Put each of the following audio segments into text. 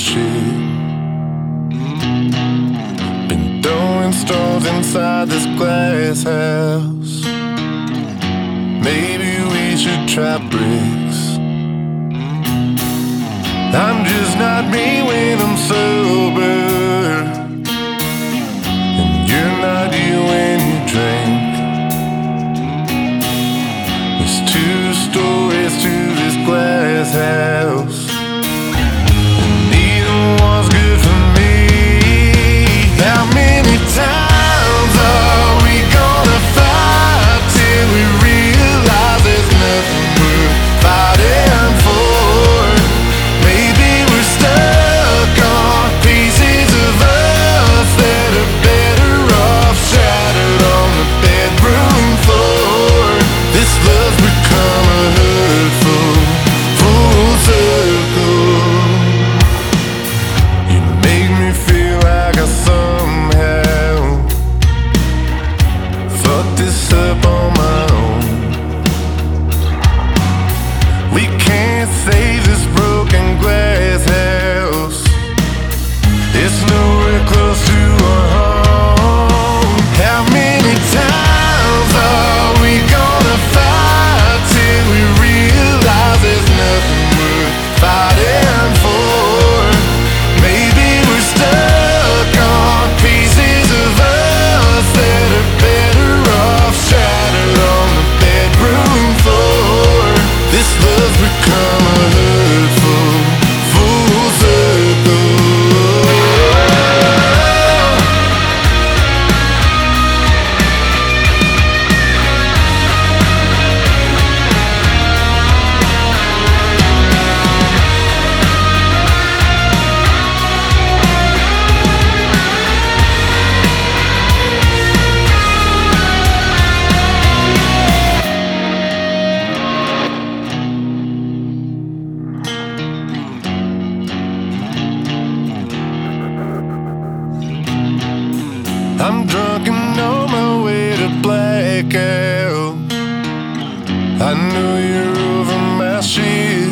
shit. Been throwing stones inside this glass house. Maybe we should try bricks. I'm just not me when I'm sober, and you're not you when you drink. There's two stories to this glass house, and neither one's good for me. How many times are we gonna fight till we realize there's nothing worth fighting for? Maybe we're stuck on pieces of us that are better off shattered on the bedroom floor. This love's become a hurtful full circle. You make me feel like I somehow fucked this up on my own. We can't save this broken glass house. It's nowhere close to our home. How many times are we gonna fight till we realize there's nothing worth fighting for? Maybe we're stuck on pieces of us that are better off shattered on the bedroom floor. This love's become a hurtful full circle. I'm drunk and on my way to blackout. I know you're over my shit.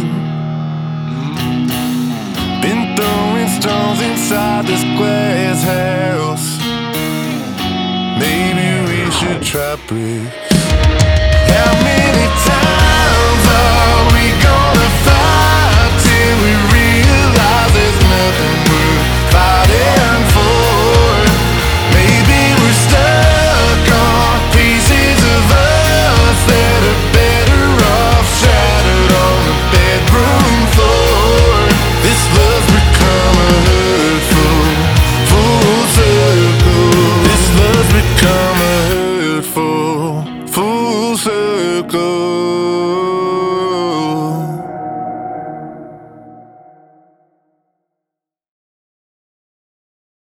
Been throwing stones inside this glass house. Maybe we should try bricks. How many times are we gonna fight till we realize there's nothing worth fighting for? Maybe we're stuck on pieces of us that are better off shattered on the bedroom floor. This love's become a hurtful full circle. This love's become a hurtful full circle.